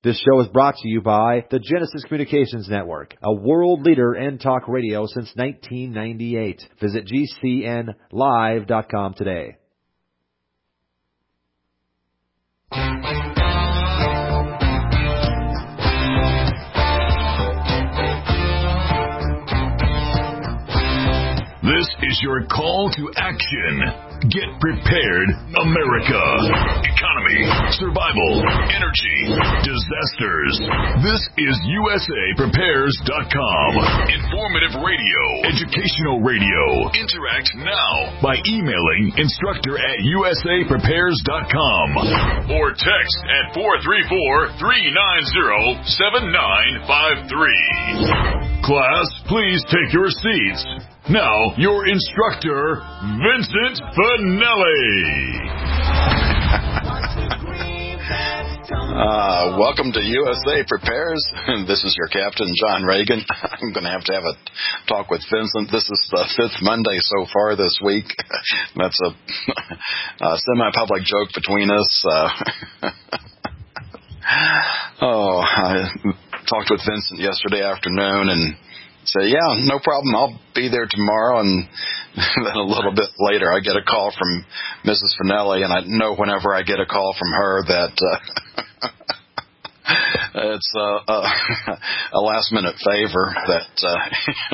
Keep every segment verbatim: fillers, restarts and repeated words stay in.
This show is brought to you by the Genesis Communications Network, a world leader in talk radio since nineteen ninety-eight. Visit G C N live dot com today. This is your call to action. Get prepared, America. Economy, survival, energy, disasters. This is U S A Prepares dot com. Informative radio, educational radio. Interact now by emailing instructor at U S A Prepares dot com or text at four three four, three nine zero, seven nine five three. Class, please take your seats. Now, your instructor, Vincent Finelli. uh, welcome to U S A Prepares. This is your captain, John Reagan. I'm going to have to have a talk with Vincent. This is the fifth Monday so far this week. That's a, a semi-public joke between us. Uh, oh, I talked with Vincent yesterday afternoon and say, yeah, no problem. I'll be there tomorrow. And then a little bit later, I get a call from Missus Finelli, and I know whenever I get a call from her that uh, it's uh, uh, a last-minute favor. That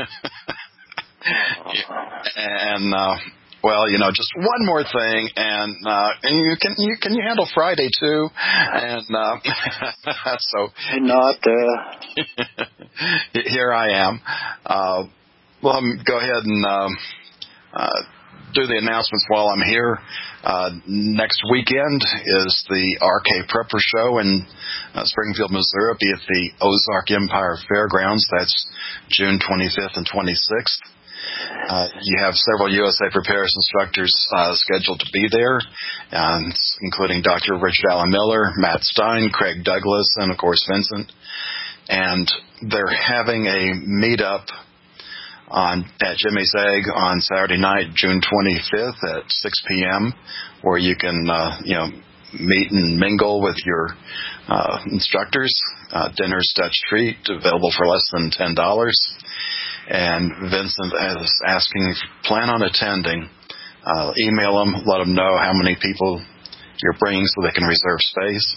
uh, and uh, well, you know, just one more thing, and uh, and you can you can you handle Friday too, and uh, so not. Uh... Here I am. Uh, well, um, go ahead and um, uh, do the announcements while I'm here. Uh, next weekend is the R K Prepper Show in uh, Springfield, Missouri. It'll be at the Ozark Empire Fairgrounds. That's June twenty-fifth and twenty-sixth. Uh, you have several U S A Prepares instructors uh, scheduled to be there, and including Doctor Richard Allen Miller, Matt Stein, Craig Douglas, and, of course, Vincent. And they're having a meetup on at Jimmy's Egg on Saturday night, June twenty-fifth at six p.m., where you can, uh, you know, meet and mingle with your uh, instructors. Uh, dinner's Dutch treat, available for less than ten dollars. And Vincent is asking if you plan on attending. Uh, email them, let them know how many people you're bringing so they can reserve space.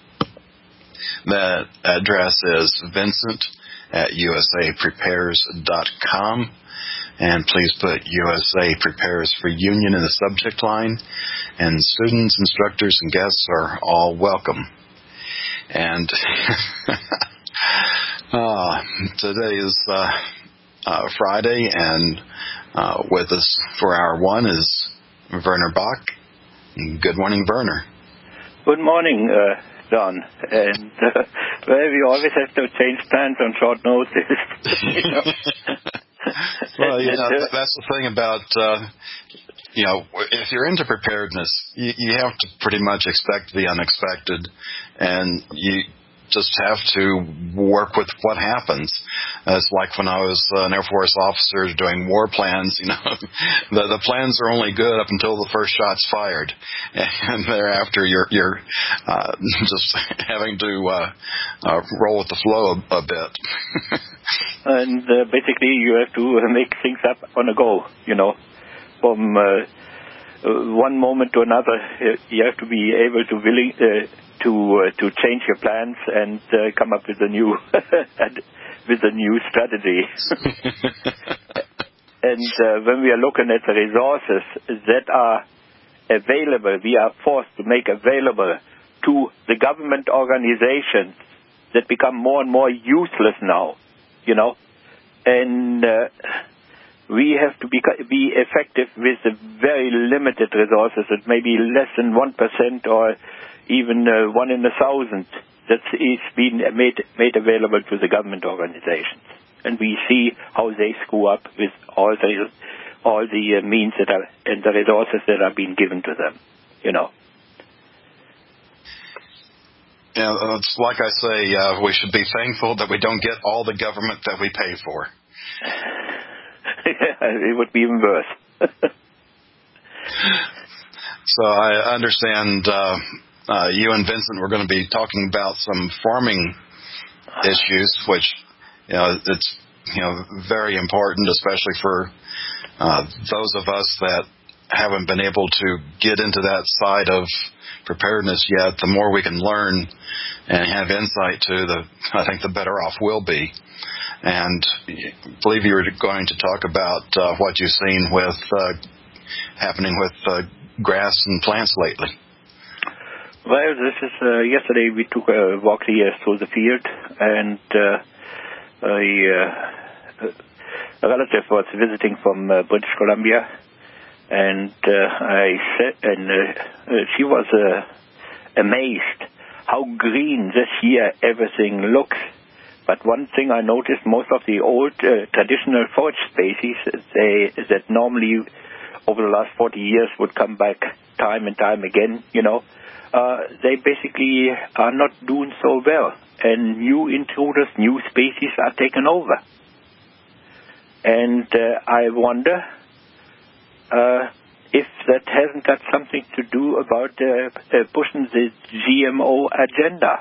That address is Vincent at U S A Prepares dot com. And please put U S A Prepares for Union in the subject line. And students, instructors, and guests are all welcome. And uh, today is uh, uh, Friday, and uh, with us for hour one is Werner Bach. Good morning, Werner. Good morning, uh, John. And uh, well, we always have to change plans on short notice. You know? Well, you know, that's the thing about, uh, you know, if you're into preparedness, you, you have to pretty much expect the unexpected, and you just have to work with what happens. Uh, it's like when I was uh, an Air Force officer doing war plans, you know, the, the plans are only good up until the first shot's fired. And thereafter, you're, you're uh, just having to uh, uh, roll with the flow a, a bit. And uh, basically, you have to make things up on the go, you know, from uh, one moment to another. You have to be able to willing uh, to uh, to change your plans and uh, come up with a new with a new strategy. And uh, when we are looking at the resources that are available, we are forced to make available to the government organizations that become more and more useless now, you know, and uh, we have to be, be effective with the very limited resources that may be less than one percent or even uh, one in a thousand that is being made, made available to the government organizations. And we see how they screw up with all the, all the uh, means that are, and the resources that are being given to them, you know. Yeah, it's like I say, uh, we should be thankful that we don't get all the government that we pay for. It would be even worse. So I understand uh, uh, you and Vincent were going to be talking about some farming issues, which, you know, it's, you know, very important, especially for uh, those of us that haven't been able to get into that side of preparedness yet. The more we can learn and have insight to, the I think the better off we'll be. And I believe you were going to talk about uh, what you've seen with uh, happening with uh, grass and plants lately. Well, this is uh, yesterday we took a walk here through the field, and uh, a, uh, a relative was visiting from uh, British Columbia, and uh, I said, and uh, she was uh, amazed how green this year everything looks. But one thing I noticed, most of the old uh, traditional forage species, they that normally over the last forty years would come back time and time again, you know, uh, they basically are not doing so well. And new intruders, new species are taken over. And uh, I wonder uh, if that hasn't got something to do about uh, uh, pushing the G M O agenda.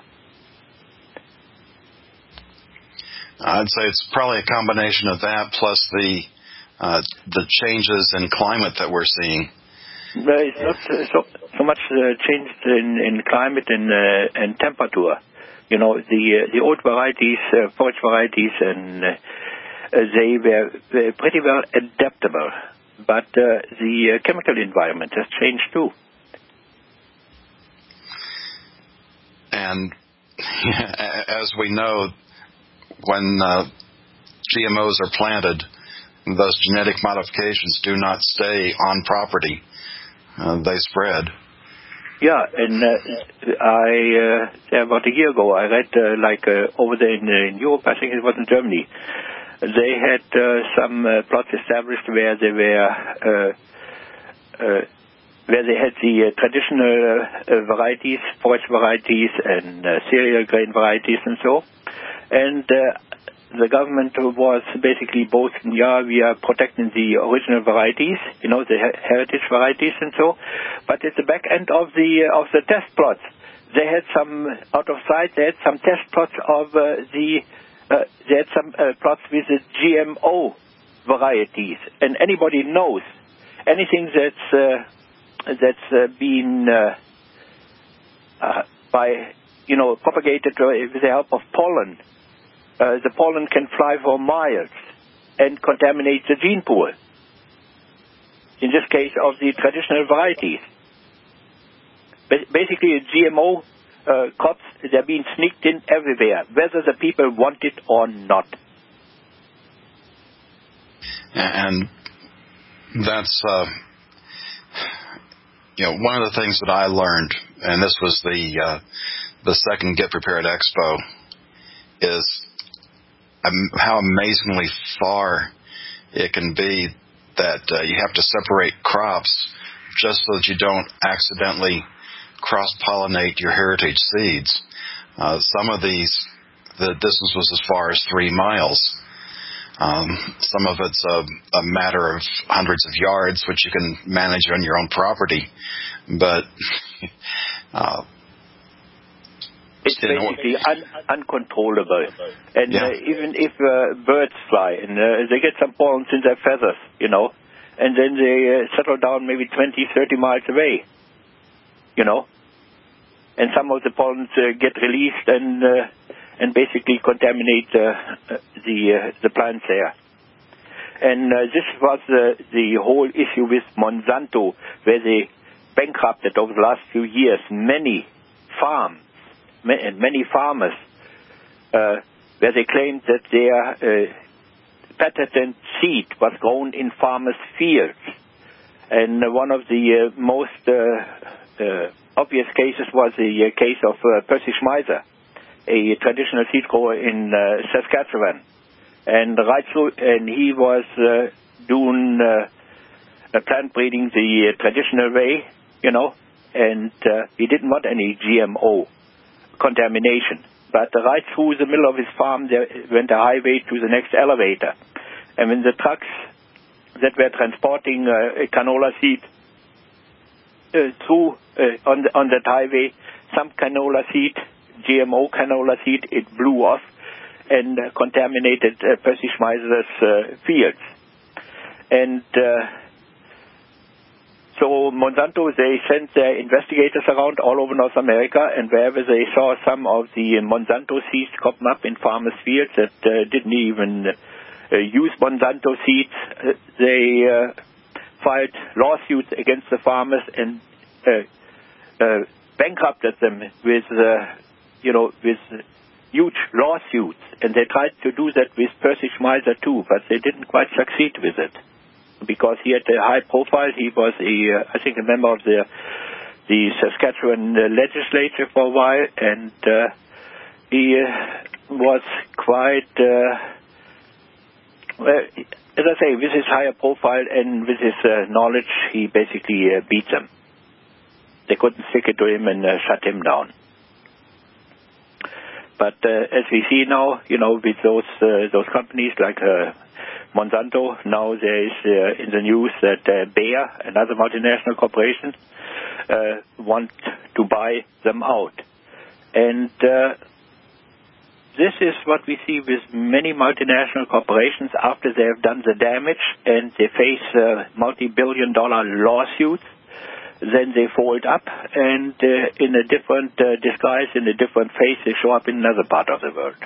I'd say it's probably a combination of that plus the uh, the changes in climate that we're seeing. No, it's not uh, so, so much uh, change in, in climate and, uh, and temperature. You know, the uh, the old varieties, uh, forage varieties, and uh, they were, were pretty well adaptable. But uh, the uh, chemical environment has changed too. And as we know, when uh, G M Os are planted, those genetic modifications do not stay on property. Uh, they spread. Yeah, and uh, I, uh, about a year ago, I read, uh, like, uh, over there in, uh, in Europe, I think it was in Germany, they had uh, some uh, plots established where they were, uh, uh, where they had the uh, traditional uh, varieties, forage varieties, and uh, cereal grain varieties and so. And uh, the government was basically both, yeah, we are protecting the original varieties, you know, the heritage varieties and so, but at the back end of the uh, of the test plots, they had some, out of sight, they had some test plots of uh, the, uh, they had some uh, plots with the G M O varieties, and anybody knows anything that's uh, that's uh, been uh, uh, by, you know, propagated with the help of pollen. Uh, the pollen can fly for miles and contaminate the gene pool. In this case, of the traditional varieties. Ba- basically, G M O uh, crops, they're being sneaked in everywhere, whether the people want it or not. And that's, uh, you know, one of the things that I learned, and this was the uh, the second Get Prepared Expo, is how amazingly far it can be that uh, you have to separate crops just so that you don't accidentally cross-pollinate your heritage seeds. Uh, some of these, the distance was as far as three miles. Um, some of it's a, a matter of hundreds of yards, which you can manage on your own property. But uh, it's basically un- uncontrollable. And yeah. uh, even if uh, birds fly, and uh, they get some pollens in their feathers, you know, and then they uh, settle down maybe twenty, thirty miles away, you know, and some of the pollens uh, get released and uh, and basically contaminate uh, the uh, the plants there. And uh, this was uh, the whole issue with Monsanto, where they bankrupted over the last few years many farms and many farmers, uh, where they claimed that their uh, patented seed was grown in farmers' fields. And uh, one of the uh, most uh, uh, obvious cases was the uh, case of uh, Percy Schmeiser, a traditional seed grower in uh, Saskatchewan. And right through, and he was uh, doing uh, plant breeding the uh, traditional way, you know, and uh, he didn't want any G M O contamination. But right through the middle of his farm, there went a highway to the next elevator. And when the trucks that were transporting uh, canola seed uh, through uh, on, the, on that highway, some canola seed, G M O canola seed, it blew off and uh, contaminated uh, Percy Schmeiser's uh, fields. And uh, so Monsanto, they sent their investigators around all over North America, and wherever they saw some of the Monsanto seeds come up in farmers' fields that uh, didn't even uh, use Monsanto seeds, uh, they uh, filed lawsuits against the farmers and uh, uh, bankrupted them with, uh, you know, with huge lawsuits. And they tried to do that with Percy Schmeiser too, but they didn't quite succeed with it, because he had a high profile. He was, a, uh, I think, a member of the the Saskatchewan uh, legislature for a while, and uh, he uh, was quite, uh, well, as I say, with his higher profile and with his uh, knowledge, he basically uh, beat them. They couldn't stick it to him and uh, shut him down. But uh, as we see now, you know, with those uh, those companies like uh, Monsanto, now there is uh, in the news that uh, Bayer, another multinational corporation, uh, want to buy them out. And uh, this is what we see with many multinational corporations after they have done the damage and they face uh, multi-billion dollar lawsuits. Then they fold up, and uh, in a different uh, disguise, in a different face, they show up in another part of the world.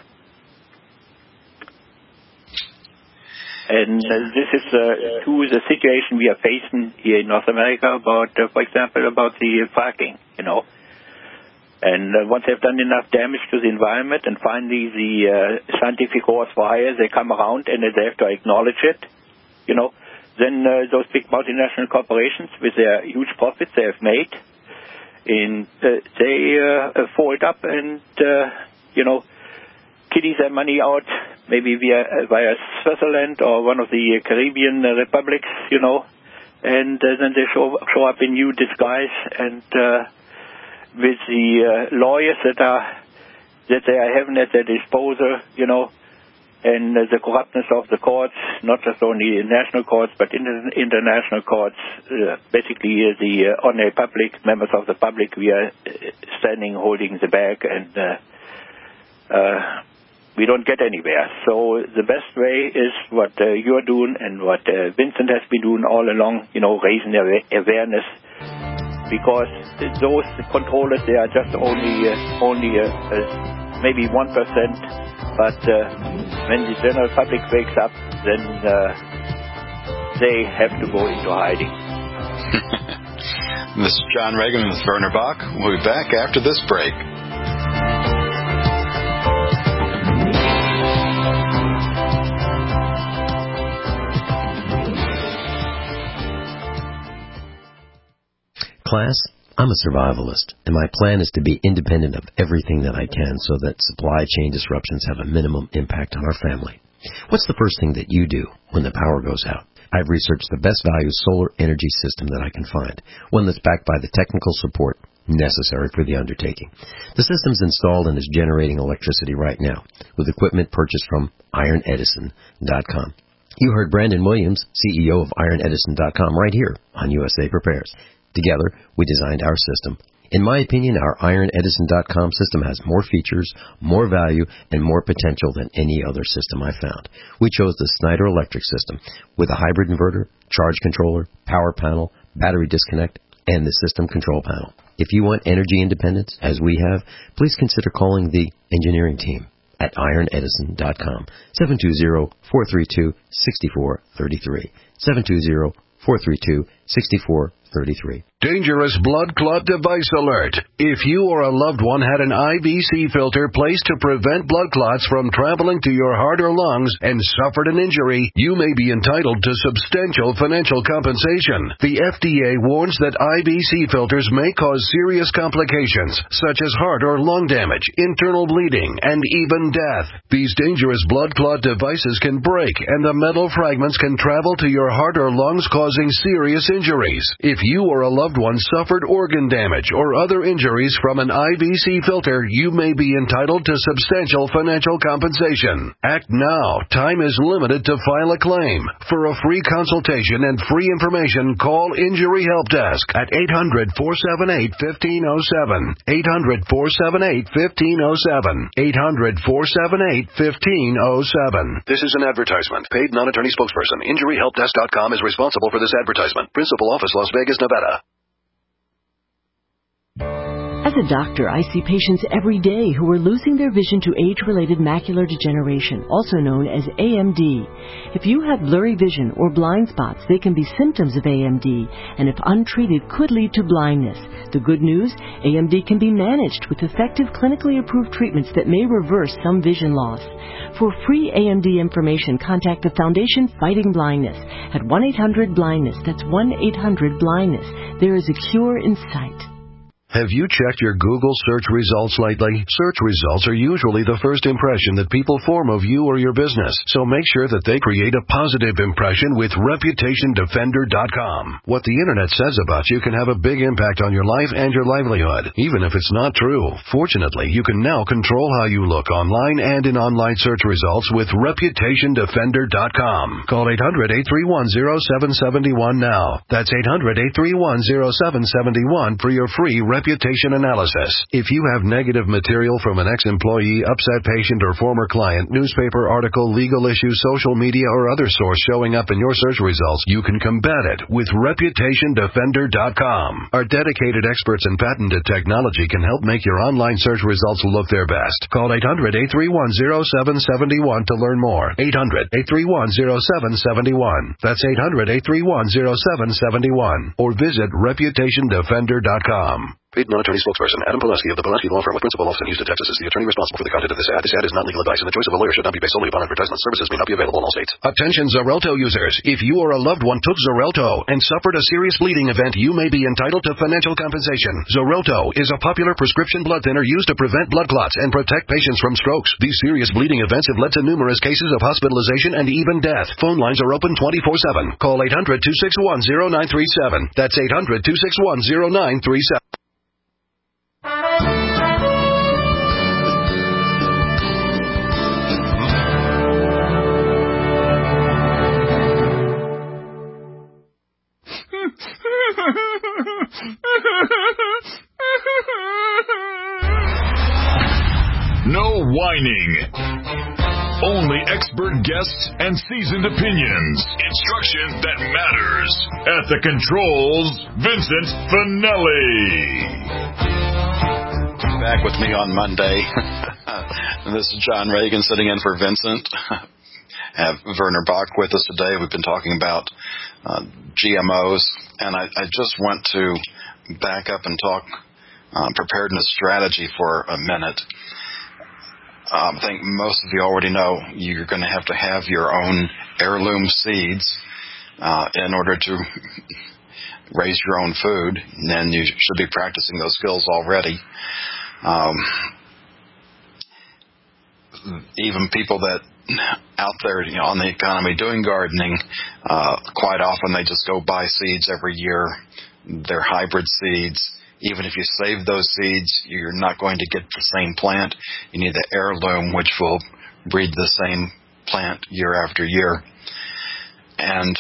And uh, this is uh, too the situation we are facing here in North America about, uh, for example, about the fracking, you know. And uh, once they've done enough damage to the environment, and finally the uh, scientific horse for hire, they come around and they have to acknowledge it, you know. Then uh, those big multinational corporations, with their huge profits they have made, in, uh, they uh, fold up and, uh, you know, kiddy their money out, maybe via, uh, via Switzerland or one of the Caribbean uh, republics, you know, and uh, then they show, show up in new disguise, and uh, with the uh, lawyers that are that they are having at their disposal, you know, and uh, the corruptness of the courts, not just only national courts, but inter- international courts, uh, basically uh, the uh, ordinary public, members of the public, we are uh, standing holding the bag, and uh, uh, we don't get anywhere. So the best way is what uh, you're doing and what uh, Vincent has been doing all along, you know, raising awareness, because those controllers, they are just only, uh, only uh, uh, maybe one percent. But uh, when the general public wakes up, then uh, they have to go into hiding. This is John Reagan with Werner Bach. We'll be back after this break. Class, I'm a survivalist, and my plan is to be independent of everything that I can so that supply chain disruptions have a minimum impact on our family. What's the first thing that you do when the power goes out? I've researched the best value solar energy system that I can find, one that's backed by the technical support necessary for the undertaking. The system's installed and is generating electricity right now, with equipment purchased from iron edison dot com. You heard Brandon Williams, C E O of iron edison dot com, right here on U S A Prepares. Together, we designed our system. In my opinion, our iron edison dot com system has more features, more value, and more potential than any other system I found. We chose the Snyder Electric system with a hybrid inverter, charge controller, power panel, battery disconnect, and the system control panel. If you want energy independence, as we have, please consider calling the engineering team at iron edison dot com, seven two zero, four three two, six four three three, seven two zero, four three two, six four three three. Dangerous blood clot device alert. If you or a loved one had an I V C filter placed to prevent blood clots from traveling to your heart or lungs and suffered an injury, you may be entitled to substantial financial compensation. The F D A warns that I V C filters may cause serious complications, such as heart or lung damage, internal bleeding, and even death. These dangerous blood clot devices can break, and the metal fragments can travel to your heart or lungs, causing serious injuries. If you or a loved one suffered organ damage or other injuries from an I V C filter, you may be entitled to substantial financial compensation. Act now. Time is limited to file a claim. For a free consultation and free information, call Injury Help Desk at eight hundred, four seven eight, one five zero seven. eight hundred, four seven eight, one five zero seven. eight hundred, four seven eight, one five zero seven. This is an advertisement. Paid non-attorney spokesperson. Injury Help Desk dot com is responsible for this advertisement. Principal office, Las Vegas, Nevada. As a doctor, I see patients every day who are losing their vision to age-related macular degeneration, also known as A M D. If you have blurry vision or blind spots, they can be symptoms of A M D, and if untreated, could lead to blindness. The good news, A M D can be managed with effective clinically approved treatments that may reverse some vision loss. For free A M D information, contact the Foundation Fighting Blindness at one eight hundred blindness. That's one eight hundred blindness. There is a cure in sight. Have you checked your Google search results lately? Search results are usually the first impression that people form of you or your business, so make sure that they create a positive impression with Reputation Defender dot com. What the Internet says about you can have a big impact on your life and your livelihood, even if it's not true. Fortunately, you can now control how you look online and in online search results with Reputation Defender dot com. Call eight hundred, eight three one, zero seven seven one now. That's eight hundred, eight three one, zero seven seven one for your free reputation analysis. If you have negative material from an ex-employee, upset patient, or former client, newspaper article, legal issue, social media, or other source showing up in your search results, you can combat it with Reputation Defender dot com. Our dedicated experts in patented technology can help make your online search results look their best. Call eight hundred, eight three one, zero seven seven one to learn more. eight hundred, eight three one, zero seven seven one. That's eight hundred, eight three one, zero seven seven one. Or visit Reputation Defender dot com. Paid non-attorney spokesperson Adam Pileski of the Pileski Law Firm with principal office in Houston, Texas is the attorney responsible for the content of this ad. This ad is not legal advice, and the choice of a lawyer should not be based solely upon advertisement. Services may not be available in all states. Attention Xarelto users. If you or a loved one took Xarelto and suffered a serious bleeding event, you may be entitled to financial compensation. Xarelto is a popular prescription blood thinner used to prevent blood clots and protect patients from strokes. These serious bleeding events have led to numerous cases of hospitalization and even death. Phone lines are open twenty-four seven. Call eight hundred, two six one, zero nine three seven. That's eight hundred, two six one, zero nine three seven. No whining. Only expert guests and seasoned opinions. Instruction that matters. At the controls, Vincent Finelli. Back with me on Monday. This is John Reagan sitting in for Vincent. I have Werner Bach with us today. We've been talking about uh, G M Os, and I, I just want to back up and talk uh, preparedness strategy for a minute. Um, I think most of you already know you're going to have to have your own heirloom seeds uh, in order to raise your own food, and then you should be practicing those skills already. Um, even people that out there, you know, on the economy doing gardening, uh, quite often they just go buy seeds every year. They're hybrid seeds. Even if you save those seeds, you're not going to get the same plant. You need the heirloom, which will breed the same plant year after year. And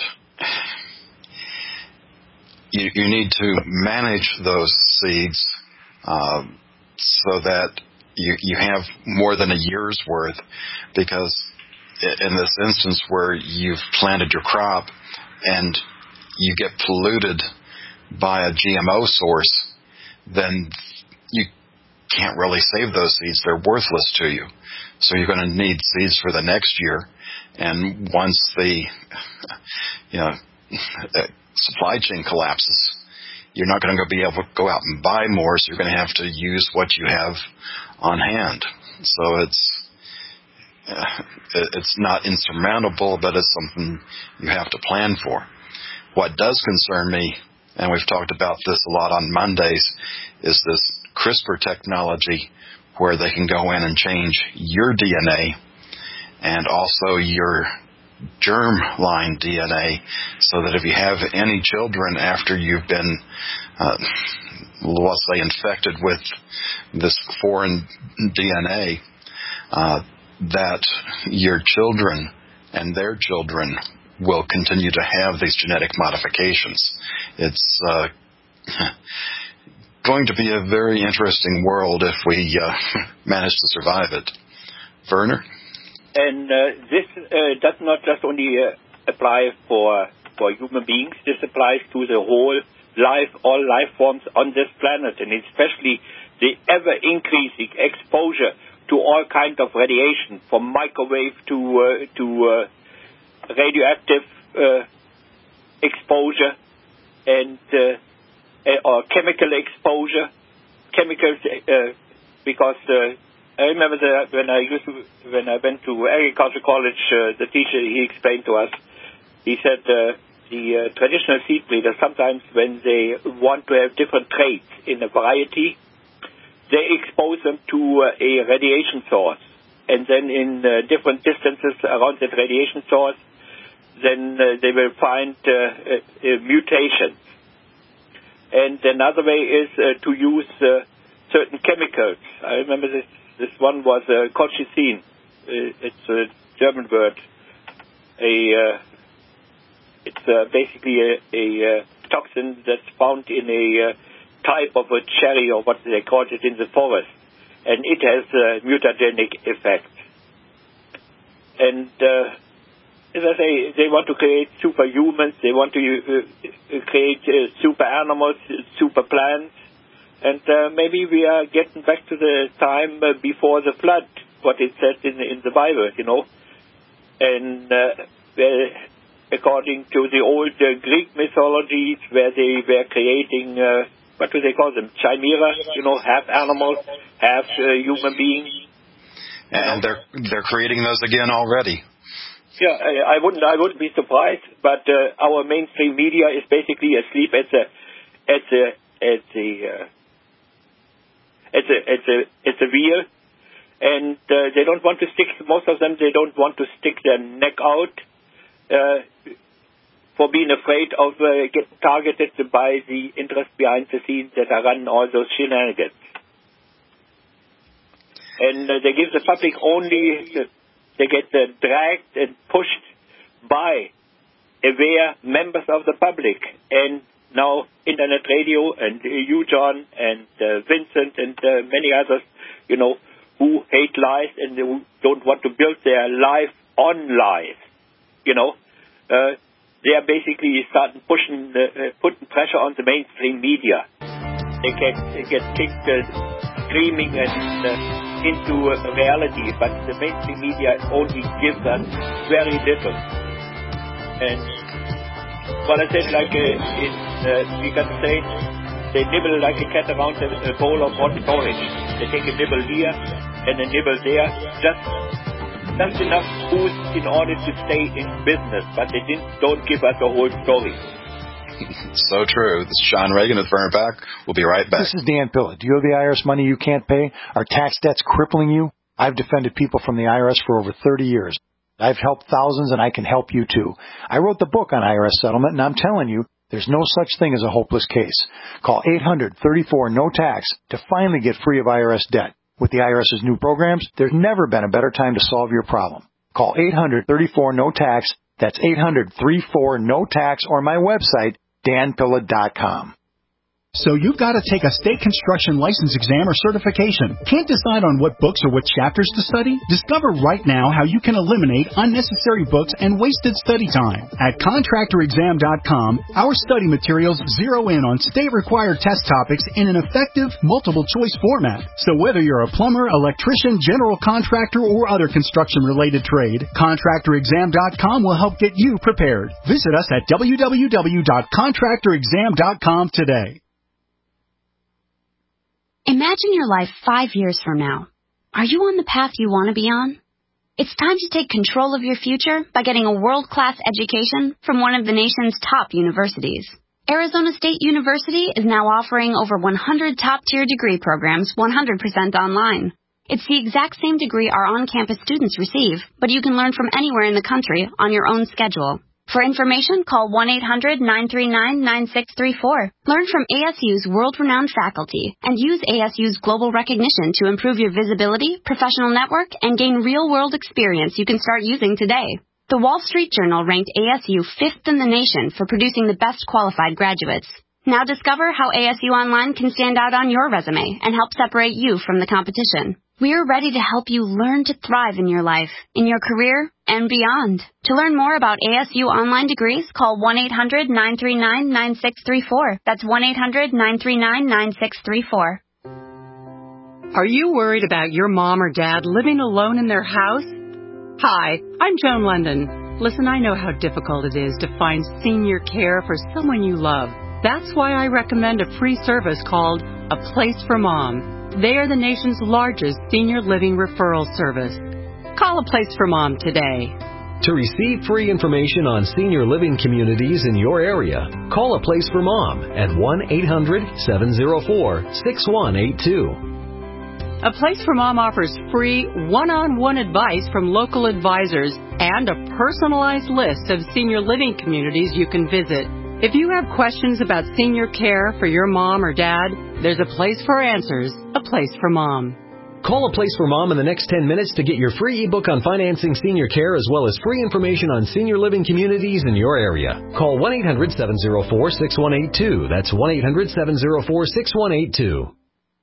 you, you need to manage those seeds uh, so that you, you have more than a year's worth, because in this instance where you've planted your crop and you get polluted by a G M O source, then you can't really save those seeds. They're worthless to you. So you're going to need seeds for the next year. And once the you know supply chain collapses, you're not going to be able to go out and buy more, so you're going to have to use what you have on hand. So it's uh, it's not insurmountable, but it's something you have to plan for. What does concern me, and we've talked about this a lot on Mondays, is this CRISPR technology where they can go in and change your D N A and also your germline D N A, so that if you have any children after you've been, uh, let's say, infected with this foreign D N A, uh, that your children and their children will continue to have these genetic modifications. It's uh, going to be a very interesting world if we uh, manage to survive it. Werner? And uh, this uh, does not just only uh, apply for for human beings. This applies to the whole life, all life forms on this planet, and especially the ever-increasing exposure to all kinds of radiation, from microwave to uh, to uh, radioactive uh, exposure and uh, or chemical exposure, chemicals uh, because. Uh, I remember that when I used to, when I went to agriculture college, uh, the teacher, he explained to us, he said uh, the uh, traditional seed breeders, sometimes when they want to have different traits in a variety, they expose them to uh, a radiation source. And then in uh, different distances around that radiation source, then uh, they will find uh, uh, uh, mutations. And another way is uh, to use uh, certain chemicals. I remember this. This one was uh, colchicine. Uh, it's a German word. A uh, it's uh, basically a, a uh, toxin that's found in a uh, type of a cherry, or what they call it, in the forest, and it has a mutagenic effect. And uh, as I say, they want to create superhumans. They want to uh, create uh, super animals, super plants. And uh, maybe we are getting back to the time uh, before the flood, what it says in, in the Bible, you know. And uh, where, according to the old uh, Greek mythologies, where they were creating, uh, what do they call them, chimera, you know, half animals, half uh, human beings. And they're they're creating those again already. Yeah, I, I wouldn't I wouldn't be surprised, but uh, our mainstream media is basically asleep at the at the at the uh, It's a, it's a, it's a wheel, and uh, they don't want to stick, most of them, they don't want to stick their neck out uh, for being afraid of uh, getting targeted by the interests behind the scenes that are running all those shenanigans. And uh, they give the public only, uh, they get uh, dragged and pushed by aware members of the public, and now Internet radio, and uh, you, John, and uh, Vincent, and uh, many others, you know, who hate lies and who don't want to build their life on lies, you know. Uh, they are basically starting pushing, uh, uh, putting pressure on the mainstream media. They get, they get kicked uh, screaming and uh, into uh, reality, but the mainstream media only gives us very little. And what I said, like uh, in, uh, we can say, they nibble like a cat around a, a bowl of hot porridge. They take a nibble here and a nibble there, just just enough food in order to stay in business, but they didn't, don't give us the whole story. So true. This is Sean Reagan with Werner Beck. We'll be right back. This is Dan Pilla. Do you have the I R S money you can't pay? Are tax debts crippling you? I've defended people from the I R S for over thirty years. I've helped thousands, and I can help you too. I wrote the book on I R S settlement, and I'm telling you, there's no such thing as a hopeless case. Call eight hundred, thirty-four, no tax to finally get free of I R S debt. With the IRS's new programs, there's never been a better time to solve your problem. Call eight hundred, thirty-four, no tax. That's eight hundred, thirty-four, no tax, or my website, dan pilla dot com. So you've got to take a state construction license exam or certification. Can't decide on what books or what chapters to study? Discover right now how you can eliminate unnecessary books and wasted study time. At contractor exam dot com, our study materials zero in on state-required test topics in an effective, multiple-choice format. So whether you're a plumber, electrician, general contractor, or other construction-related trade, contractor exam dot com will help get you prepared. Visit us at w w w dot contractor exam dot com today. Imagine your life five years from now. Are you on the path you want to be on? It's time to take control of your future by getting a world-class education from one of the nation's top universities. Arizona State University is now offering over one hundred top-tier degree programs one hundred percent online. It's the exact same degree our on-campus students receive, but you can learn from anywhere in the country on your own schedule. For information, call one eight hundred nine three nine nine six three four. Learn from A S U's world-renowned faculty and use A S U's global recognition to improve your visibility, professional network, and gain real-world experience you can start using today. The Wall Street Journal ranked A S U fifth in the nation for producing the best qualified graduates. Now discover how A S U Online can stand out on your resume and help separate you from the competition. We're ready to help you learn to thrive in your life, in your career, and beyond. To learn more about A S U Online degrees, call one eight hundred nine three nine nine six three four. That's one eight hundred nine three nine nine six three four. Are you worried about your mom or dad living alone in their house? Hi, I'm Joan London. Listen, I know how difficult it is to find senior care for someone you love. That's why I recommend a free service called A Place for Mom. They are the nation's largest senior living referral service. Call A Place for Mom today. To receive free information on senior living communities in your area, call A Place for Mom at one eight hundred seven oh four six one eight two. A Place for Mom offers free one-on-one advice from local advisors and a personalized list of senior living communities you can visit. If you have questions about senior care for your mom or dad, there's a place for answers, A Place for Mom. Call A Place for Mom in the next ten minutes to get your free ebook on financing senior care as well as free information on senior living communities in your area. Call one eight hundred seven oh four six one eight two. That's one eight hundred seven oh four six one eight two.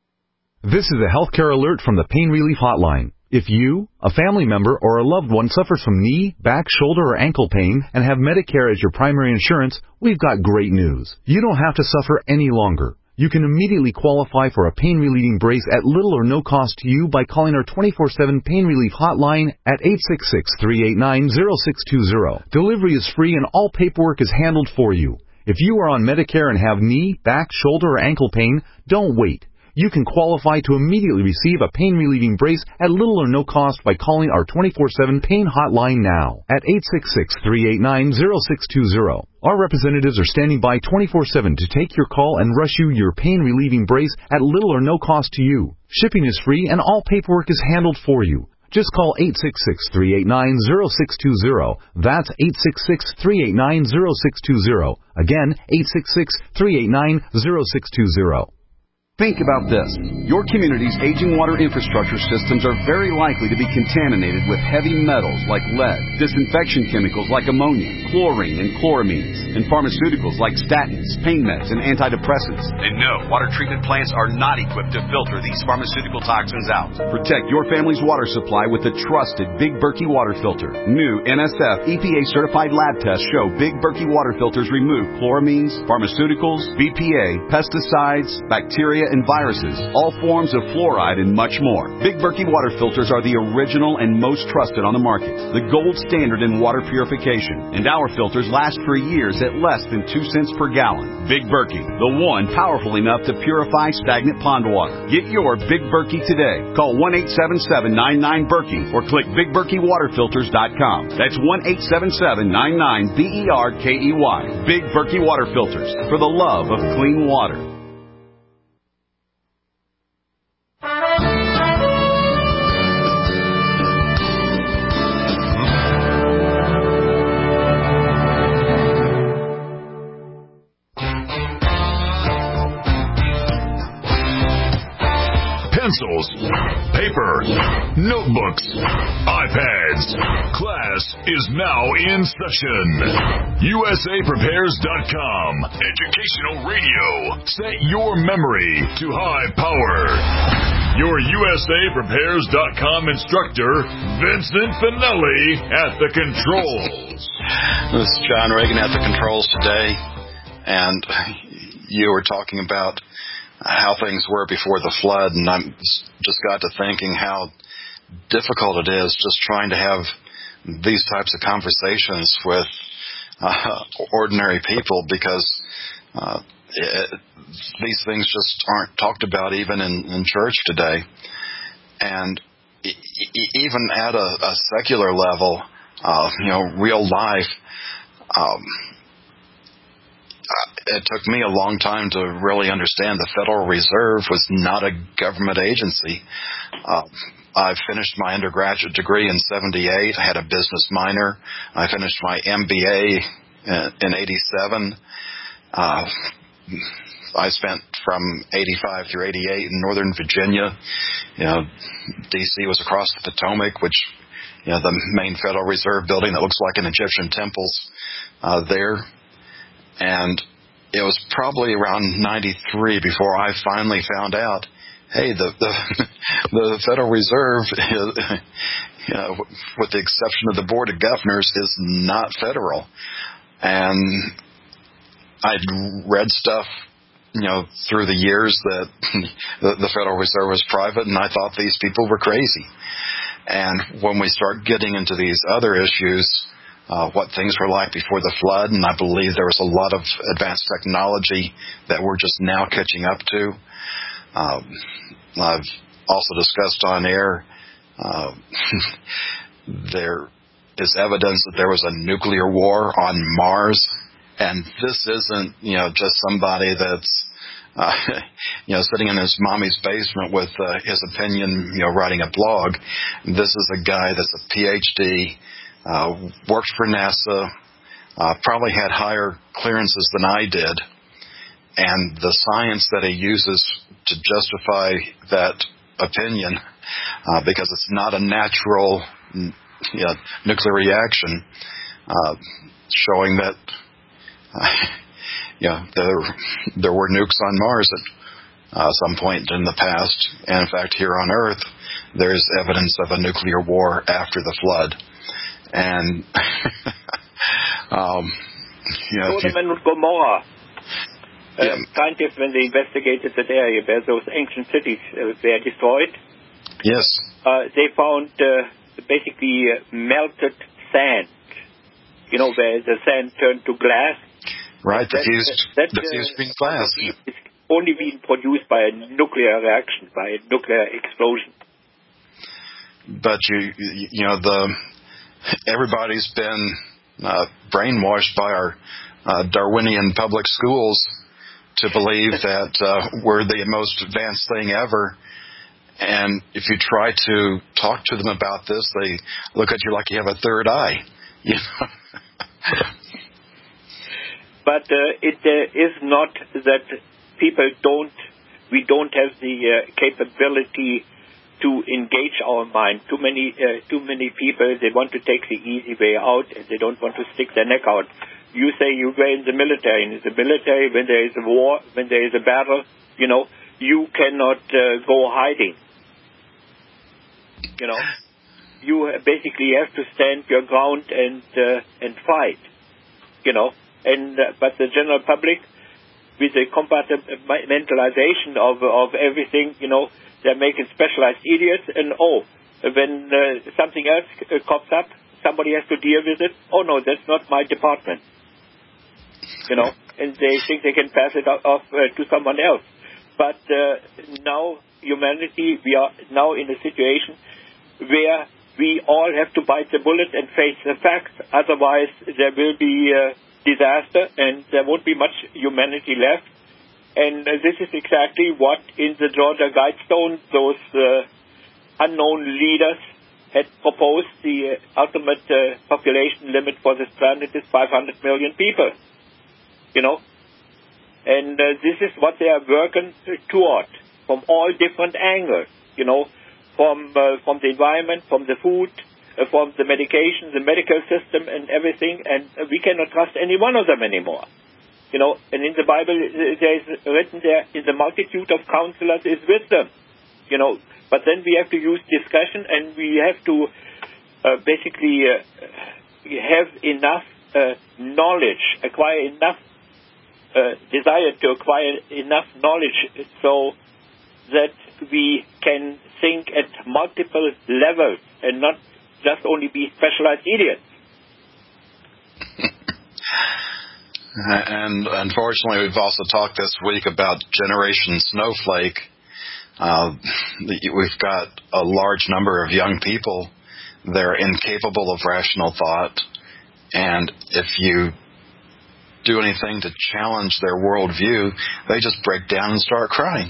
This is a healthcare alert from the Pain Relief Hotline. If you, a family member, or a loved one suffers from knee, back, shoulder, or ankle pain and have Medicare as your primary insurance, we've got great news. You don't have to suffer any longer. You can immediately qualify for a pain-relieving brace at little or no cost to you by calling our twenty-four seven Pain Relief Hotline at eight six six, three eight nine, oh six two oh. Delivery is free and all paperwork is handled for you. If you are on Medicare and have knee, back, shoulder, or ankle pain, don't wait. You can qualify to immediately receive a pain-relieving brace at little or no cost by calling our twenty-four seven Pain Hotline now at eight six six, three eight nine, oh six two oh. Our representatives are standing by twenty-four seven to take your call and rush you your pain-relieving brace at little or no cost to you. Shipping is free and all paperwork is handled for you. Just call eight six six, three eight nine, oh six two oh. That's eight six six, three eight nine, oh six two oh. Again, eight six six, three eight nine, oh six two oh. Think about this. Your community's aging water infrastructure systems are very likely to be contaminated with heavy metals like lead, disinfection chemicals like ammonia, chlorine and chloramines, and pharmaceuticals like statins, pain meds, and antidepressants. And no, water treatment plants are not equipped to filter these pharmaceutical toxins out. Protect your family's water supply with the trusted Big Berkey water filter. New N S F E P A-certified lab tests show Big Berkey water filters remove chloramines, pharmaceuticals, B P A, pesticides, bacteria, and viruses, all forms of fluoride, and much more. Big Berkey water filters are the original and most trusted on the market, the gold standard in water purification, and our filters last for years at less than two cents per gallon. Big Berkey, the one powerful enough to purify stagnant pond water. Get your Big Berkey today. Call one eight seven seven, nine nine, Berkey or click big berkey water filters dot com. That's one eight seven seven, nine nine, B E R K E Y. Big Berkey water filters, for the love of clean water. Pencils, paper, notebooks, iPads. Class is now in session. U S A Prepares dot com. Educational radio. Set your memory to high power. Your U S A Prepares dot com instructor, Vincent Finelli, at the controls. This is John Reagan at the controls today, and you were talking about how things were before the flood, and I just got to thinking how difficult it is just trying to have these types of conversations with uh, ordinary people, because uh, it, these things just aren't talked about even in, in church today. And e- even at a, a secular level, uh, you know, real life, um, it took me a long time to really understand the Federal Reserve was not a government agency. Uh, I finished my undergraduate degree in seventy-eight. I had a business minor. I finished my M B A in eighty-seven. Uh, I spent from eighty-five through eighty-eight in Northern Virginia. You know, D C was across the Potomac, which, you know, the main Federal Reserve building that looks like an Egyptian temple's uh, there. And it was probably around ninety-three before I finally found out, hey, the the, the Federal Reserve, is, you know, with the exception of the Board of Governors, is not federal. And I'd read stuff, you know, through the years that the, the Federal Reserve was private, and I thought these people were crazy. And when we start getting into these other issues, uh, what things were like before the flood, and I believe there was a lot of advanced technology that we're just now catching up to. Um, I've also discussed on air, uh, there is evidence that there was a nuclear war on Mars. And this isn't, you know, just somebody that's, uh, you know, sitting in his mommy's basement with uh, his opinion, you know, writing a blog. This is a guy that's a P H D, uh, worked for NASA, uh, probably had higher clearances than I did. And the science that he uses to justify that opinion, uh, because it's not a natural, you know, nuclear reaction, uh, showing that, Uh, yeah, there there were nukes on Mars at uh, some point in the past, and in fact, here on Earth, there is evidence of a nuclear war after the flood. And um, you know, Sodom and Gomorrah. Uh, yeah. Scientists, when they investigated that area where those ancient cities uh, were destroyed, yes, uh, they found uh, basically uh, melted sand. You know, where the sand turned to glass. Right, that, diffused, that, diffused uh, glass. It's only being produced by a nuclear reaction, by a nuclear explosion. But you, you know, the everybody's been uh, brainwashed by our uh, Darwinian public schools to believe that uh, we're the most advanced thing ever. And if you try to talk to them about this, they look at you like you have a third eye. You know. But uh, it uh, is not that people don't, we don't have the uh, capability to engage our mind. Too many, uh, too many people, they want to take the easy way out, and they don't want to stick their neck out. You say you were in the military. In the military, when there is a war, when there is a battle, you know, you cannot uh, go hiding. You know, you basically have to stand your ground and uh, and fight. You know. And uh, but the general public, with the compartmentalization of of everything, you know, they're making specialized idiots. And oh, when uh, something else uh, pops up, somebody has to deal with it. Oh no, that's not my department. You know, and they think they can pass it off uh, to someone else. But uh, now humanity, we are now in a situation where we all have to bite the bullet and face the facts. Otherwise, there will be Uh, disaster, and there won't be much humanity left. And uh, this is exactly what in the Georgia Guidestone those uh, unknown leaders had proposed. The uh, ultimate uh, population limit for this planet is five hundred million people. You know, and uh, this is what they are working toward from all different angles. You know, from uh, from the environment, from the food, Uh, from the medication, the medical system, and everything, and uh, we cannot trust any one of them anymore. You know, and in the Bible, uh, there is written there, in the multitude of counselors is wisdom. You know, but then we have to use discussion, and we have to uh, basically uh, have enough uh, knowledge, acquire enough uh, desire to acquire enough knowledge so that we can think at multiple levels and not just only be specialized idiots. And unfortunately, we've also talked this week about Generation Snowflake. Uh, we've got a large number of young people that are incapable of rational thought. And if you do anything to challenge their worldview, they just break down and start crying.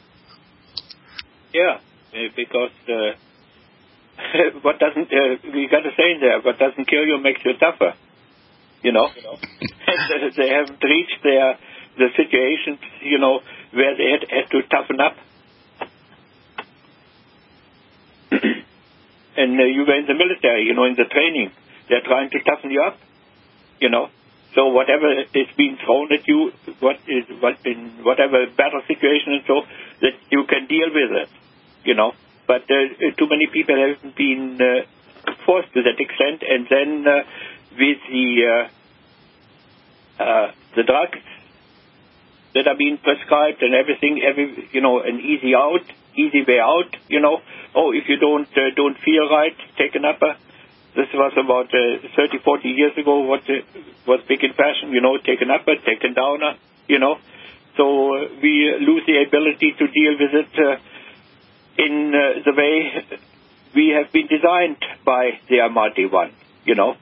Yeah, because uh, what doesn't, uh, we got a saying there, what doesn't kill you makes you tougher. You know? You know? And they haven't reached their, the situations, you know, where they had, had to toughen up. And uh, you were in the military, you know, in the training. They're trying to toughen you up, you know. So whatever is being thrown at you, what is what in whatever battle situation and so, that you can deal with it, you know. But uh, too many people haven't been uh, forced to that extent. And then uh, with the uh, uh, the drugs that are being prescribed and everything, every you know, an easy out, easy way out, you know. Oh, if you don't uh, don't feel right, take an upper. This was about uh, thirty, forty years ago. What uh, was big in fashion, you know, take an upper, take a downer, you know. So uh, we lose the ability to deal with it uh, in uh, the way we have been designed by the Almighty One, you know.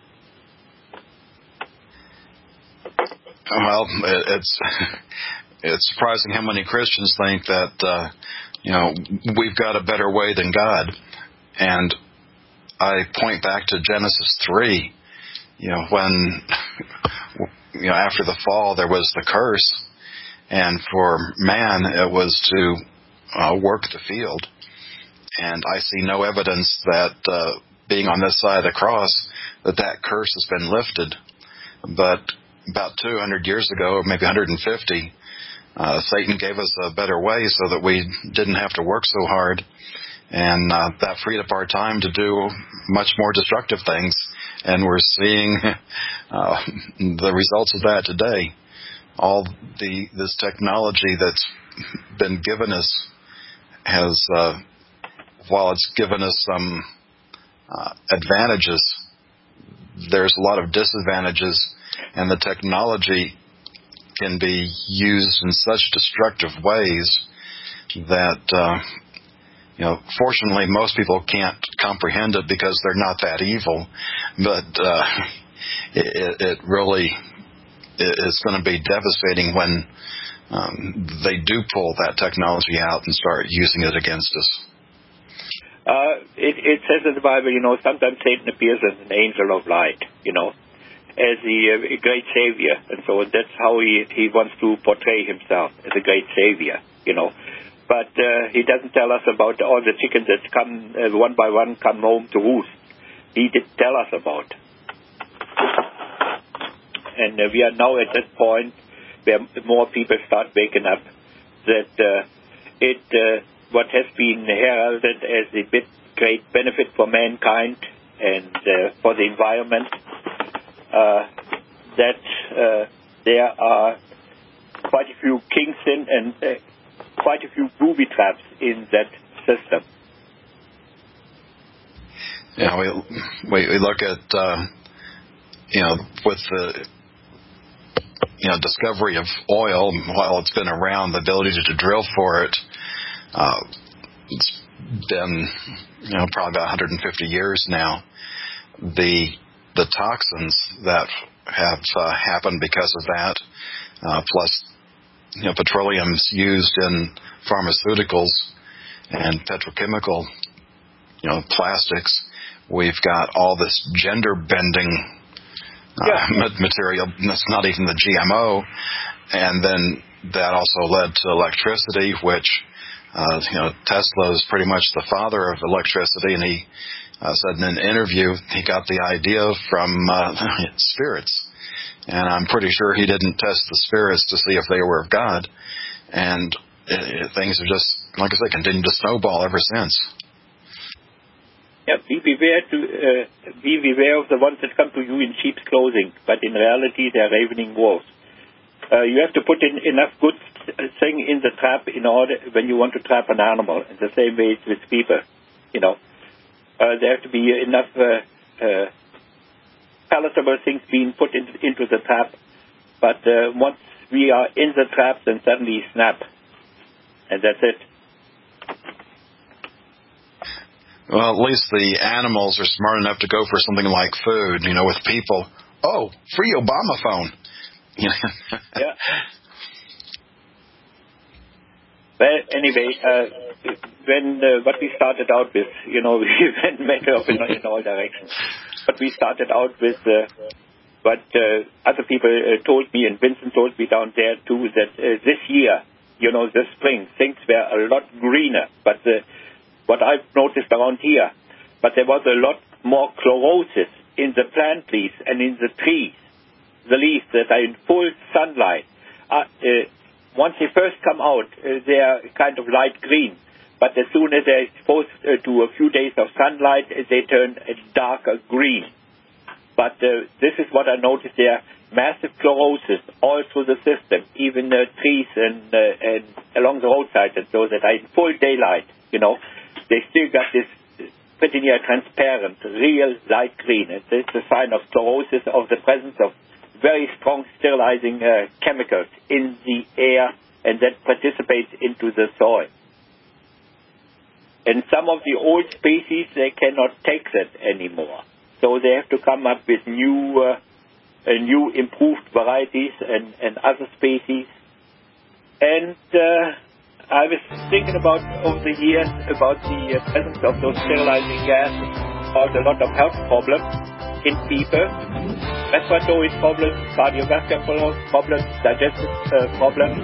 Well, it's it's surprising how many Christians think that, uh, you know, we've got a better way than God. And I point back to Genesis three, you know, when, you know, after the fall there was the curse, and for man it was to uh, work the field. And I see no evidence that uh, being on this side of the cross, that that curse has been lifted. But about two hundred years ago, or maybe one hundred fifty, uh, Satan gave us a better way so that we didn't have to work so hard. And uh, that freed up our time to do much more destructive things. And we're seeing uh, the results of that today. All the this technology that's been given us has, uh, while it's given us some uh, advantages, there's a lot of disadvantages. And the technology can be used in such destructive ways that... Uh, You know, fortunately, most people can't comprehend it because they're not that evil. But uh, it, it really is going to be devastating when um, they do pull that technology out and start using it against us. Uh, it, it says in the Bible, you know, sometimes Satan appears as an angel of light, you know, as the uh, great savior. And so that's how he, he wants to portray himself, as a great savior, you know. But uh, he doesn't tell us about all the chickens that come uh, one by one come home to roost. He did tell us about. And uh, we are now at that point where more people start waking up that uh, it uh, what has been heralded as a bit great benefit for mankind and uh, for the environment, uh, that uh, there are quite a few kinks in and uh, quite a few booby traps in that system. Yeah, we we, we look at uh, you know, with the you know discovery of oil, while it's been around, the ability to, to drill for it, uh, it's been you know probably about one hundred fifty years now. The the toxins that have uh, happened because of that, uh, plus you know, petroleum's used in pharmaceuticals and petrochemical, you know, plastics. We've got all this gender bending uh, yeah. material. That's not even the G M O. And then that also led to electricity, which, uh, you know, Tesla is pretty much the father of electricity. And he uh, said in an interview he got the idea from uh, spirits. And I'm pretty sure he didn't test the spirits to see if they were of God. And it, it, things have just, like I said, continued to snowball ever since. Yeah, be beware to uh, be beware of the ones that come to you in sheep's clothing, but in reality they are ravening wolves. Uh, you have to put in enough good thing in the trap in order when you want to trap an animal. In the same way with people, you know, uh, there have to be enough. Uh, uh, palatable things being put in, into the trap, but uh, once we are in the trap, then suddenly snap, and that's it. Well, at least the animals are smart enough to go for something like food. You know, with people, oh, free Obama phone. Yeah. Well, anyway, uh, when uh, what we started out with, you know, we went matter of in, in all directions. But we started out with uh, what uh, other people uh, told me, and Vincent told me down there too, that uh, this year, you know, this spring, things were a lot greener. But uh, what I've noticed around here, but there was a lot more chlorosis in the plant leaves and in the trees, the leaves that are in full sunlight. Uh, uh, once they first come out, uh, they are kind of light green. But as soon as they're exposed uh, to a few days of sunlight, uh, they turn a darker green. But uh, this is what I noticed there. Massive chlorosis all through the system, even uh, trees and, uh, and along the roadside and so that are in full daylight, you know. They still got this pretty near transparent, real light green. It's, it's a sign of chlorosis, of the presence of very strong sterilizing uh, chemicals in the air, and that participates into the soil. And some of the old species, they cannot take that anymore. So they have to come up with new, uh, uh, new improved varieties and, and other species. And uh, I was thinking about, over the years, about the uh, presence of those sterilizing gases, caused a lot of health problems in people. Respiratory problems, cardiovascular problems, digestive uh, problems.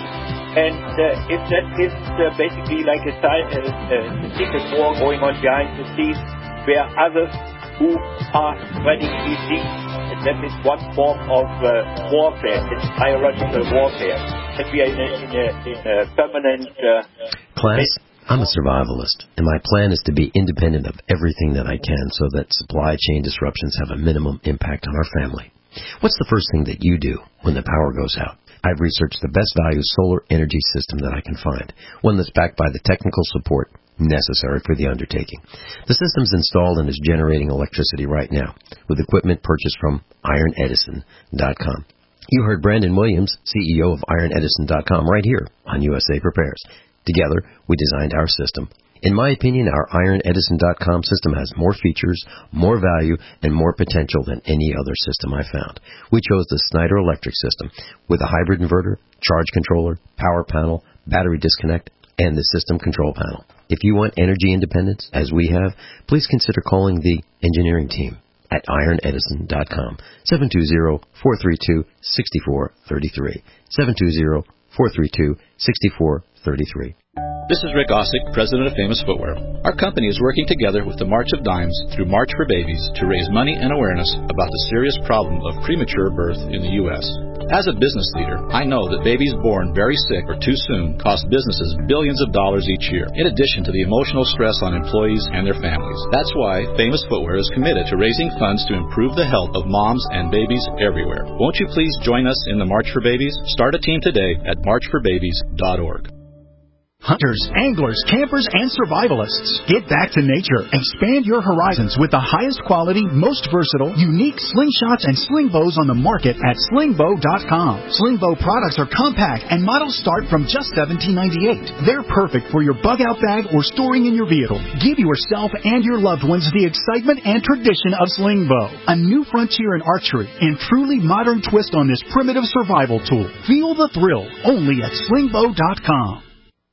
And uh, if that is uh, basically like a, a, a secret war going on behind the scenes where others who are spreading disease, and that is one form of uh, warfare, it's biological warfare. And we are in a, in a, in a permanent... Uh, Class, I'm a survivalist, and my plan is to be independent of everything that I can so that supply chain disruptions have a minimum impact on our family. What's the first thing that you do when the power goes out? I've researched the best value solar energy system that I can find, one that's backed by the technical support necessary for the undertaking. The system's installed and is generating electricity right now with equipment purchased from Iron Edison dot com. You heard Brandon Williams, C E O of Iron Edison dot com, right here on U S A Prepares. Together, we designed our system. In my opinion, our Iron Edison dot com system has more features, more value, and more potential than any other system I found. We chose the Snyder Electric system with a hybrid inverter, charge controller, power panel, battery disconnect, and the system control panel. If you want energy independence, as we have, please consider calling the engineering team at Iron Edison dot com, seven two zero, four three two, six four three three, seven two zero, four three two, six four three three. This is Rick Ossick, president of Famous Footwear. Our company is working together with the March of Dimes through March for Babies to raise money and awareness about the serious problem of premature birth in the U S As a business leader, I know that babies born very sick or too soon cost businesses billions of dollars each year, in addition to the emotional stress on employees and their families. That's why Famous Footwear is committed to raising funds to improve the health of moms and babies everywhere. Won't you please join us in the March for Babies? Start a team today at march for babies dot org. Hunters, anglers, campers, and survivalists. Get back to nature. Expand your horizons with the highest quality, most versatile, unique slingshots and sling bows on the market at sling bow dot com. Sling bow products are compact and models start from just seventeen ninety-eight. They're perfect for your bug-out bag or storing in your vehicle. Give yourself and your loved ones the excitement and tradition of sling bow. A new frontier in archery and truly modern twist on this primitive survival tool. Feel the thrill only at sling bow dot com.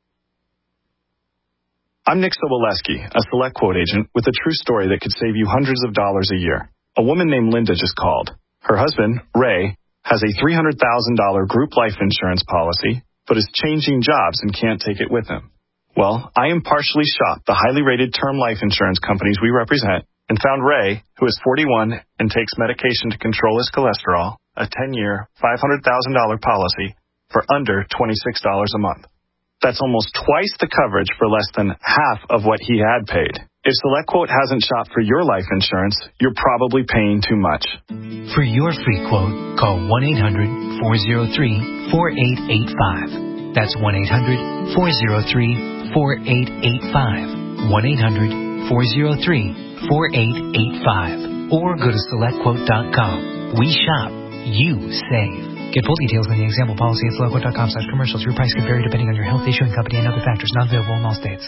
I'm Nick Soboleski, a Select Quote agent with a true story that could save you hundreds of dollars a year. A woman named Linda just called. Her husband, Ray, has a three hundred thousand dollars group life insurance policy, but is changing jobs and can't take it with him. Well, I impartially shopped the highly rated term life insurance companies we represent and found Ray, who is forty-one and takes medication to control his cholesterol, a ten-year, five hundred thousand dollars policy for under twenty-six dollars a month. That's almost twice the coverage for less than half of what he had paid. If SelectQuote hasn't shopped for your life insurance, you're probably paying too much. For your free quote, call one eight hundred, four oh three, four eight eight five. That's one eight hundred, four oh three, four eight eight five. one eight hundred, four oh three, four eight eight five. Or go to select quote dot com. We shop. You save. Get full details on the example policy at select quote dot com slash commercials. Your price can vary depending on your health, issue, and company and other factors not available in all states.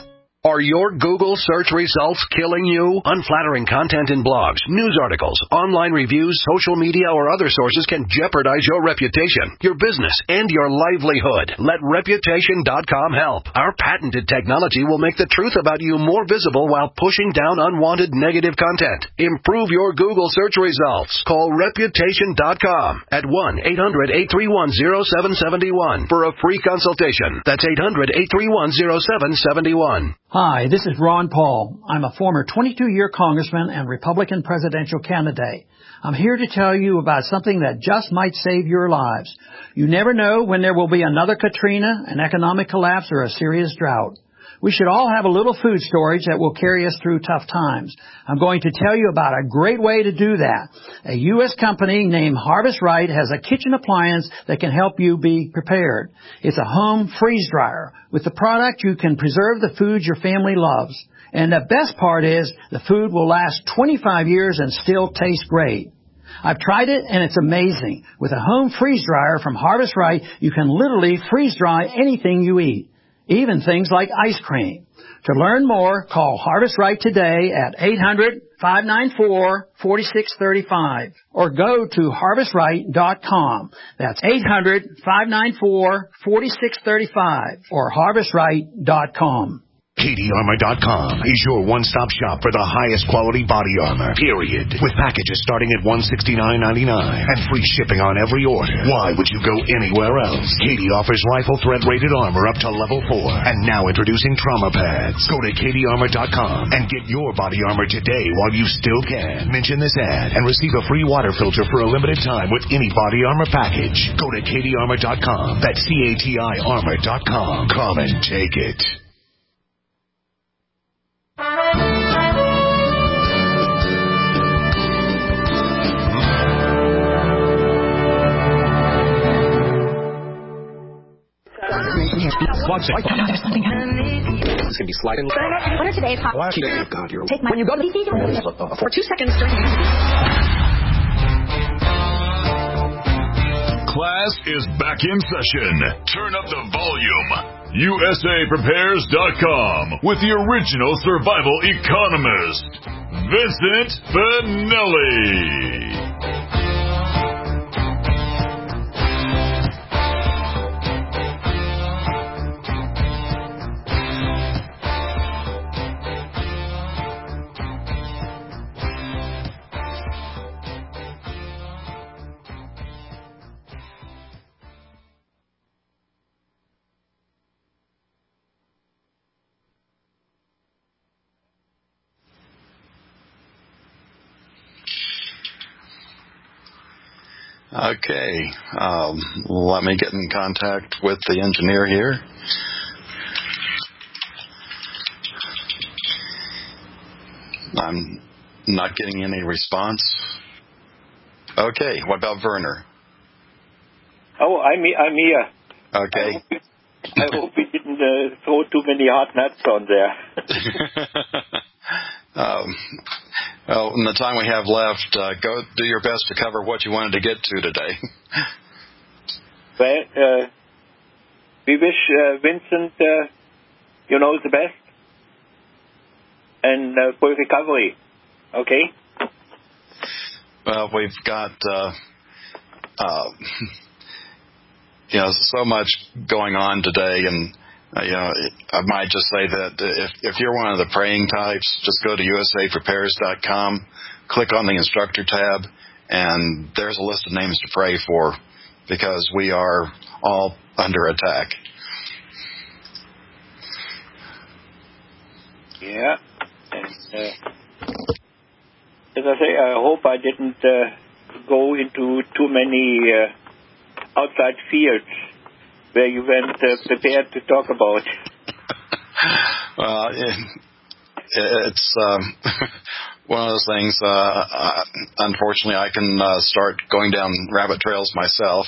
Are your Google search results killing you? Unflattering content in blogs, news articles, online reviews, social media, or other sources can jeopardize your reputation, your business, and your livelihood. Let Reputation dot com help. Our patented technology will make the truth about you more visible while pushing down unwanted negative content. Improve your Google search results. Call Reputation dot com at one eight hundred eight three one oh seven seven one for a free consultation. That's eight hundred eight three one oh seven seven one. Hi, this is Ron Paul. I'm a former twenty-two-year congressman and Republican presidential candidate. I'm here to tell you about something that just might save your lives. You never know when there will be another Katrina, an economic collapse, or a serious drought. We should all have a little food storage that will carry us through tough times. I'm going to tell you about a great way to do that. A U S company named Harvest Right has a kitchen appliance that can help you be prepared. It's a home freeze dryer. With the product, you can preserve the food your family loves. And the best part is the food will last twenty-five years and still taste great. I've tried it, and it's amazing. With a home freeze dryer from Harvest Right, you can literally freeze dry anything you eat, even things like ice cream. To learn more, call Harvest Right today at eight hundred, five nine four, four six three five or go to harvest right dot com. That's eight hundred, five nine four, four six three five or harvest right dot com. Katie Armor dot com is your one-stop shop for the highest quality body armor, period. With packages starting at one hundred sixty-nine ninety-nine and free shipping on every order. Why would you go anywhere else? Katie offers rifle threat-rated armor up to level four. And now introducing trauma pads. Go to Katie Armor dot com and get your body armor today while you still can. Mention this ad and receive a free water filter for a limited time with any body armor package. Go to Katie Armor dot com. That's C A T I Armor dot com. Come and take it. Watch it. There's something happening. It's going to be sliding. What are today's hot? Oh, God, you're Take my when you go to the for two seconds during Class is back in session. Turn up the volume. U S A Prepares dot com with the original survival economist, Vincent Finelli. Okay, um, let me get in contact with the engineer here. I'm not getting any response. Okay, what about Werner? Oh, I'm, I'm here. Okay. I hope we, I hope we didn't uh, throw too many hot nuts on there. um, well, in the time we have left, uh, go do your best to cover what you wanted to get to today. Well, uh, we wish uh, Vincent, uh, you know, the best and uh, for recovery. Okay? Well, we've got, uh, uh, you know, so much going on today, and uh, you know, I might just say that if if you're one of the praying types, just go to U S A Prepares dot com, click on the instructor tab, and there's a list of names to pray for, because we are all under attack. Yeah, and uh, as I say, I hope I didn't uh, go into too many uh, outside fields where you weren't uh, prepared to talk about. Well, it, it's um, one of those things. Uh, uh, unfortunately, I can uh, start going down rabbit trails myself,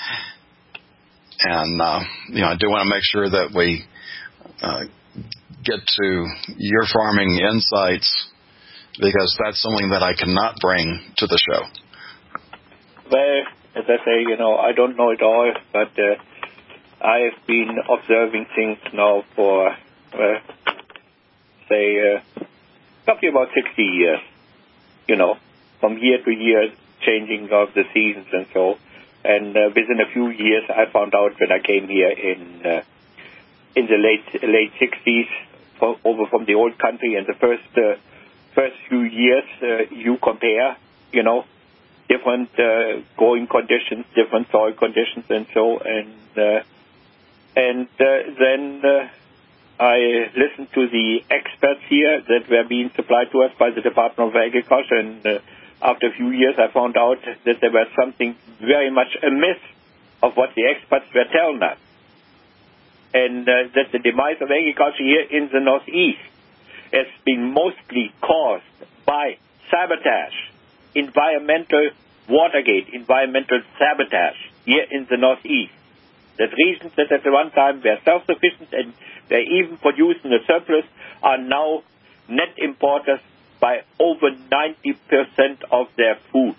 and uh, you know, I do want to make sure that we uh, get to your farming insights, because that's something that I cannot bring to the show. Well, as I say, you know, I don't know it all, but uh, I have been observing things now for uh, say, uh, roughly about sixty years, you know, from year to year, changing of the seasons and so. And uh, within a few years, I found out when I came here in uh, in the late late sixties, for, over from the old country, and the first uh, first few years, uh, you compare, you know, different uh, growing conditions, different soil conditions, and so, and uh, and uh, then uh, I listened to the experts here that were being supplied to us by the Department of Agriculture, and uh, after a few years, I found out that there was something very much amiss of what the experts were telling us, and uh, that the demise of agriculture here in the Northeast has been mostly caused by sabotage, environmental Watergate, environmental sabotage here in the Northeast. That regions that at one time were self-sufficient and were even producing a surplus are now net importers by over ninety percent of their food.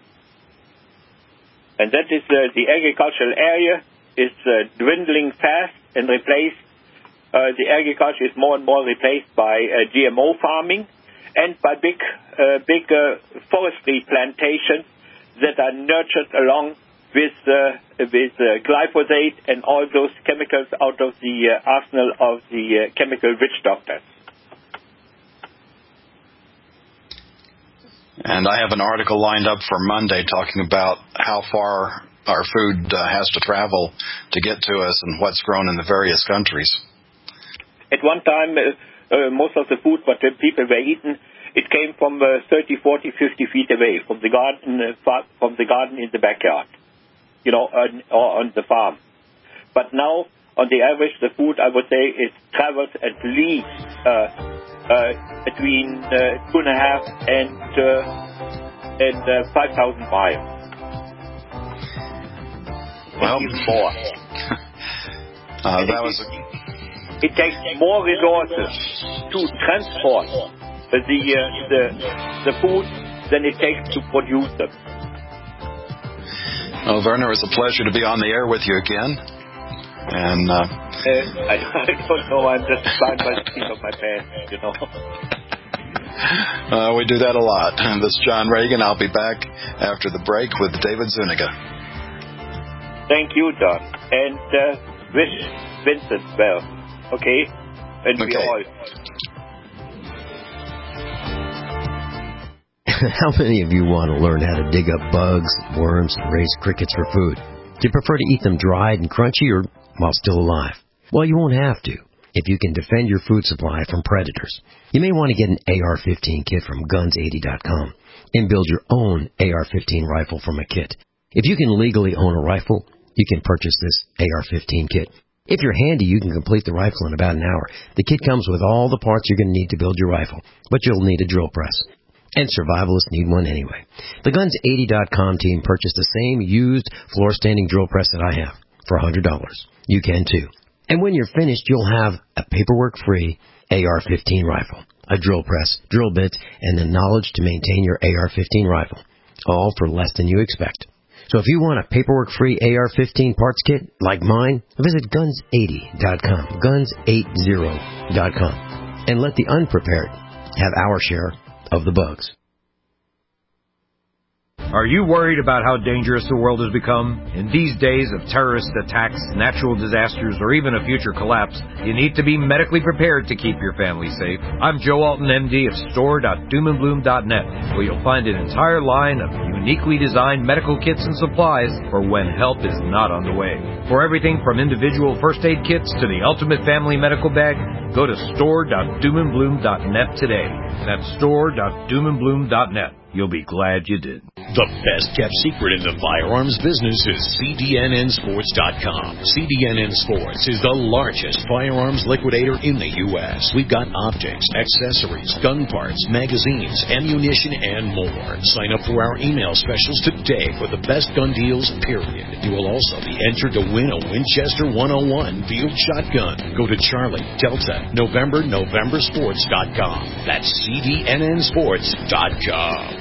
And that is uh, the agricultural area is uh, dwindling fast and replaced, uh, the agriculture is more and more replaced by uh, G M O farming and by big, uh, big uh, forestry plantations that are nurtured along with, uh, with uh, glyphosate and all those chemicals out of the uh, arsenal of the uh, chemical witch doctors. And I have an article lined up for Monday talking about how far our food uh, has to travel to get to us and what's grown in the various countries. At one time, uh, uh, most of the food what the people were eating, it came from uh, thirty, forty, fifty feet away from the garden, uh, far, from the garden in the backyard, you know, on, or on the farm. But now, on the average, the food, I would say, is traveled at least uh, uh, between uh, two and a half and uh, and uh, five thousand miles. Well, even more. uh, that was. A... It takes more resources to transport the uh, the the food than it takes to produce them. Well, Werner, it was a pleasure to be on the air with you again. And uh, uh, I, I don't know. I'm just blind by the seat of my pants, you know. uh, we do that a lot. And this is John Reagan. I'll be back after the break with David Zuniga. Thank you, Don, and uh, wish Vincent well. Okay, and okay. we all. How many of you want to learn how to dig up bugs, worms, and raise crickets for food? Do you prefer to eat them dried and crunchy or while still alive? Well, you won't have to if you can defend your food supply from predators. You may want to get an A R fifteen kit from guns eighty dot com and build your own A R fifteen rifle from a kit. If you can legally own a rifle, you can purchase this A R fifteen kit. If you're handy, you can complete the rifle in about an hour. The kit comes with all the parts you're going to need to build your rifle, but you'll need a drill press. And survivalists need one anyway. The guns eighty dot com team purchased the same used floor-standing drill press that I have for one hundred dollars. You can too. And when you're finished, you'll have a paperwork-free A R fifteen rifle, a drill press, drill bits, and the knowledge to maintain your A R fifteen rifle, all for less than you expect. So if you want a paperwork-free A R fifteen parts kit like mine, visit guns eighty dot com, guns eighty dot com, and let the unprepared have our share of the bugs. Are you worried about how dangerous the world has become? In these days of terrorist attacks, natural disasters, or even a future collapse, you need to be medically prepared to keep your family safe. I'm Joe Alton, M D of store dot doom and bloom dot net, where you'll find an entire line of uniquely designed medical kits and supplies for when help is not on the way. For everything from individual first aid kits to the ultimate family medical bag, go to store dot doom and bloom dot net today. That's store dot doom and bloom dot net. You'll be glad you did. The best-kept secret in the firearms business is C D N N sports dot com. C D N N Sports is the largest firearms liquidator in the U S We've got optics, accessories, gun parts, magazines, ammunition, and more. Sign up for our email specials today for the best gun deals, period. You will also be entered to win a Winchester one oh one field shotgun. Go to Charlie, Delta, November, November sports dot com. That's C D N N sports dot com.